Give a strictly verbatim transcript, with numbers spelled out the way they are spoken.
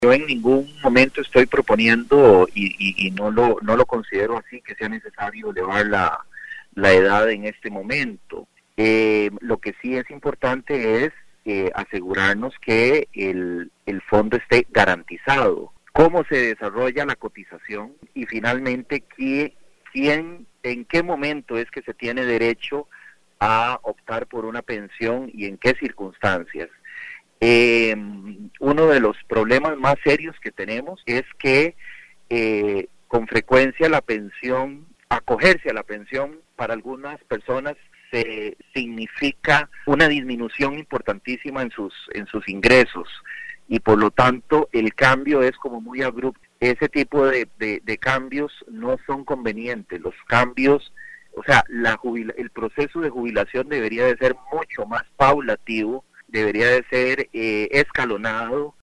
Yo en ningún momento estoy proponiendo y, y, y no lo no lo considero así que sea necesario elevar la, la edad en este momento. Eh, lo que sí es importante es eh, asegurarnos que el, el fondo esté garantizado. Cómo se desarrolla la cotización y finalmente quién, quién en qué momento es que se tiene derecho a optar por una pensión y en qué circunstancias. Eh, uno de los problemas más serios que tenemos es que eh, con frecuencia la pensión, acogerse a la pensión para algunas personas se significa una disminución importantísima en sus en sus ingresos y por lo tanto el cambio es como muy abrupto. Ese tipo de, de, de cambios no son convenientes. Los cambios, o sea, la jubila, el proceso de jubilación debería de ser mucho más paulativo, debería de ser eh, escalonado